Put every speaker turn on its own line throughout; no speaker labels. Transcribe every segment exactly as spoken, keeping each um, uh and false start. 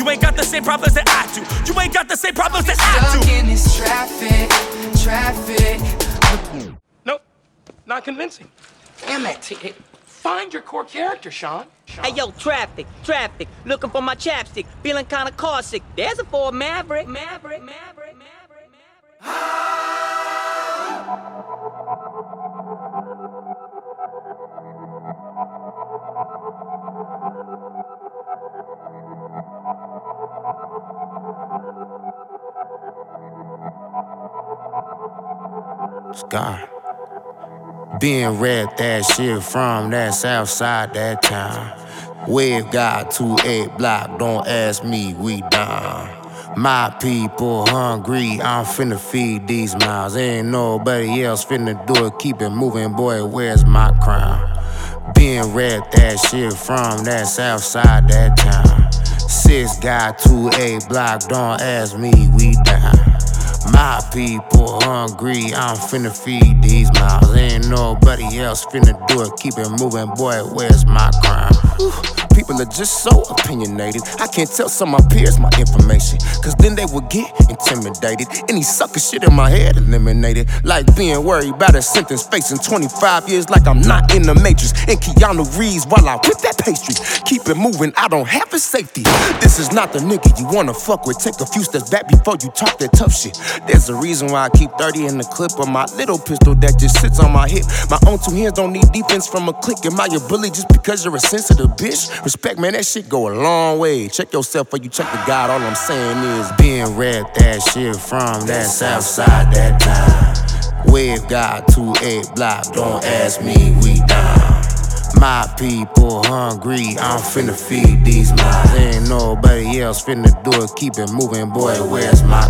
You ain't got the same problems that I do. You ain't got the same problems that I do.
Stuck in this traffic, traffic.
Nope, not convincing.
Damn it. Find your core character, Sean. Sean.
Hey, yo, traffic, traffic. Looking for my chapstick. Feeling kinda car sick. There's a Ford Maverick, Maverick, Maverick, Maverick, Maverick.
Scar. Being read that shit from that south side that town. We've got two eight block, don't ask me, we down. My people hungry, I'm finna feed these mouths. Ain't nobody else finna do it, keep it moving, boy, where's my crown? Being read that shit from that south side that town. Six got two eight block, don't ask me, we down. My people hungry, I'm finna feed these mouths. Ain't nobody else finna do it, keep it moving, boy, where's my crown? Whew. People are just so opinionated. I can't tell some of my peers my information, cause then they would get intimidated. Any sucker shit in my head eliminated. Like being worried about a sentence facing twenty-five years like I'm not in the Matrix. And Keanu Reeves while I whip that pastry. Keep it moving, I don't have a safety. This is not the nigga you wanna fuck with. Take a few steps back before you talk that tough shit. There's a reason why I keep thirty in the clip of my little pistol that just sits on my hip. My own two hands don't need defense from a click. Am I your bully just because you're a sensitive bitch? Respect, man, that shit go a long way. Check yourself before you check the God. All I'm saying is being read that shit from that south side that time. We've got two eight block, don't ask me, we down. My people hungry, I'm finna feed these mouths. Ain't nobody else finna do it, keep it moving, boy, where's my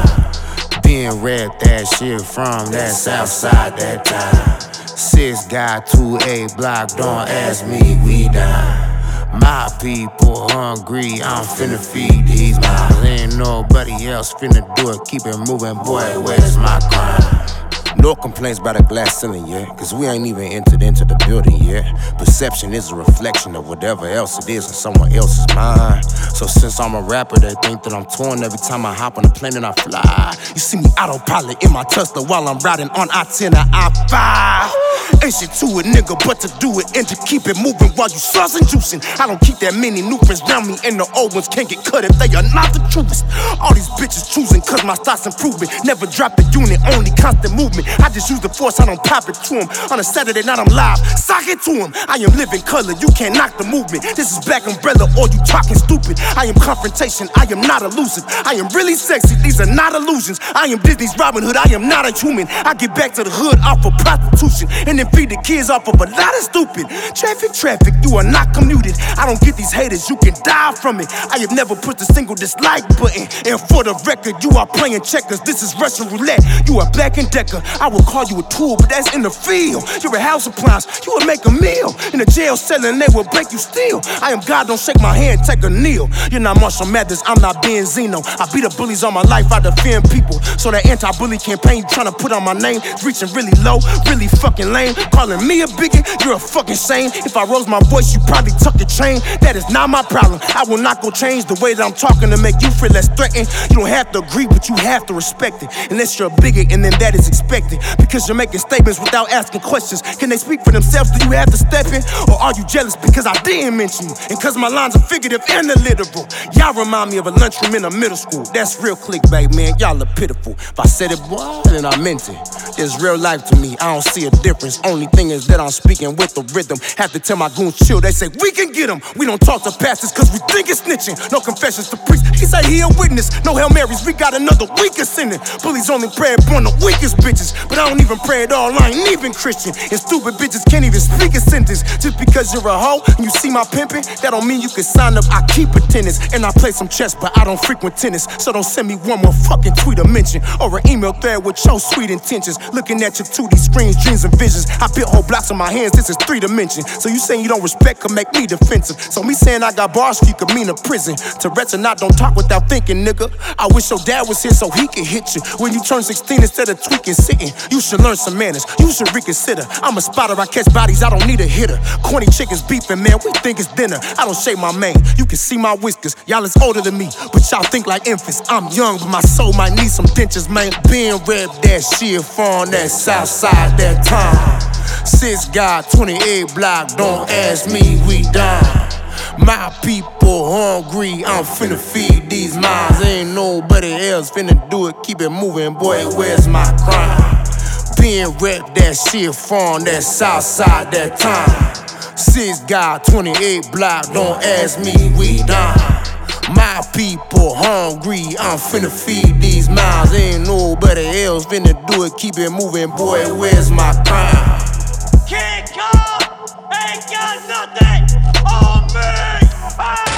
crown? Being read that shit from that south side that time. Six got two eight block, don't ask me, we down. My people hungry, I'm finna feed these mouths. Ain't nobody else finna do it, keep it moving, boy, where's my crown? No complaints about a glass ceiling yet, cause we ain't even entered into the building yet. Perception is a reflection of whatever else it is in someone else's mind. So since I'm a rapper, they think that I'm torn every time I hop on a plane and I fly. You see me autopilot in my Tesla while I'm riding on I ten or I five. Ain't shit to it, nigga, but to do it and to keep it moving while you saucing juicing. I don't keep that many new friends round me, and the old ones can't get cut if they are not the truest. All these bitches choosing cause my stock's improving. Never drop the unit, only constant movement. I just use the force, I don't pop it to him. On a Saturday night, I'm live, sock it to him. I am living color, you can't knock the movement. This is Black Umbrella, or you talking stupid. I am confrontation, I am not elusive. I am really sexy, these are not illusions. I am Disney's Robin Hood, I am not a human. I get back to the hood off of prostitution, and then feed the kids off of a lot of stupid. Traffic, traffic, you are not commuted. I don't get these haters, you can die from it. I have never pushed a single dislike button. And for the record, you are playing checkers. This is Russian roulette, you are Black and Decker. I will call you a tool, but that's in the field. You're a house appliance, you will make a meal. In a jail cell and they will break you still. I am God, don't shake my hand, take a kneel. You're not Marshall Mathers, I'm not Benzino. I beat the bullies all my life, I defend people. So that anti-bully campaign you tryna put on my name is reaching really low, really fucking lame. Calling me a bigot, you're a fucking shame. If I rose my voice, you probably tuck your chain. That is not my problem, I will not go change the way that I'm talking to make you feel less threatened. You don't have to agree, but you have to respect it. Unless you're a bigot, and then that is expected. Because you're making statements without asking questions. Can they speak for themselves? Do you have to step in? Or are you jealous because I didn't mention you? And cause my lines are figurative and illiterate. Y'all remind me of a lunchroom in a middle school. That's real clickbait, man, y'all are pitiful. If I said it, boy, then I meant it. It's real life to me, I don't see a difference. Only thing is that I'm speaking with the rhythm. Have to tell my goons chill, they say we can get them. We don't talk to pastors cause we think it's snitching. No confessions to priest, he say he a witness. No Hail Marys, we got another weaker sinning. Bullies only pray upon the weakest bitches. But I don't even pray at all, I ain't even Christian. And stupid bitches can't even speak a sentence. Just because you're a hoe and you see my pimping, that don't mean you can sign up, I keep attendance. And I play some chess, but I don't frequent tennis. So don't send me one more fucking tweet or mention, or an email thread with your sweet intentions. Looking at your two D screens, dreams and visions. I built whole blocks on my hands, this is three dimension. So you saying you don't respect could make me defensive. So me saying I got bars for you could mean a prison. Tourette's and I don't talk without thinking, nigga. I wish your dad was here so he could hit you when you turn sixteen instead of tweaking, sitting
spitting. You should learn some manners. You should reconsider. I'm a spotter, I catch bodies, I don't need a hitter. Corny chickens beefing, man, we think it's dinner. I don't shave my mane, you can see my whiskers. Y'all is older than me, but y'all think like infants. I'm young, but my soul might need some dentures, man. Being rep that shit from that south side that time. Six God, twenty-eight block, don't ask me, we done. My people hungry, I'm finna feed these minds. Ain't nobody else finna do it, keep it moving, boy, where's my crime? Being rep that shit from that south side that time. Six God, twenty-eight block, don't ask me, we done. My people hungry, I'm finna feed these minds. Ain't nobody else finna do it, keep it moving, boy, where's my crime?
King Kong ain't got nothing on me.